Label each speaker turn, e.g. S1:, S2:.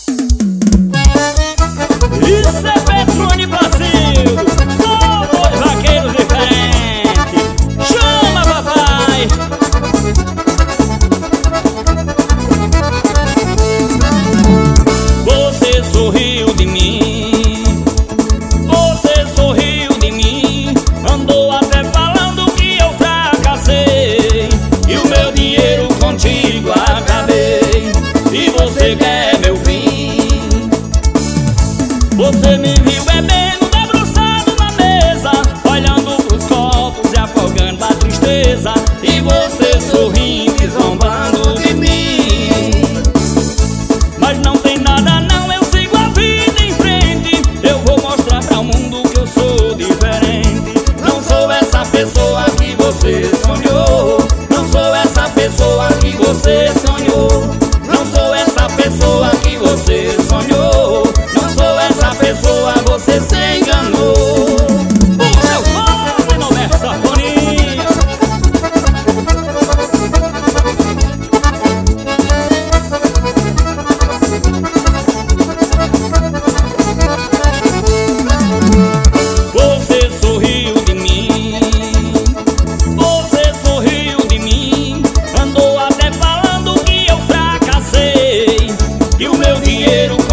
S1: Isso é Petrone Brasil, dois vaqueiros diferentes. Chama, papai. Você sorriu de mim, você sorriu de mim. Andou até falando que eu fracassei, e o meu dinheiro contigo acabei. E você quer meu fim. Você me viu bebendo, debruçado na mesa, olhando pros copos e afogando a tristeza. E você sorrindo e zombando de mim. Mas não tem nada não, eu sigo a vida em frente. Eu vou mostrar para o mundo que eu sou diferente. Não sou essa pessoa que você sonhou. Não sou essa pessoa que você sonhou. Não sou essa pessoa que você sonhou. Não sou essa pessoa, você se enganou. O meu pai não é safoninha. Você sorriu de mim, você sorriu de mim. Andou até falando que eu fracassei, e o meu dinheiro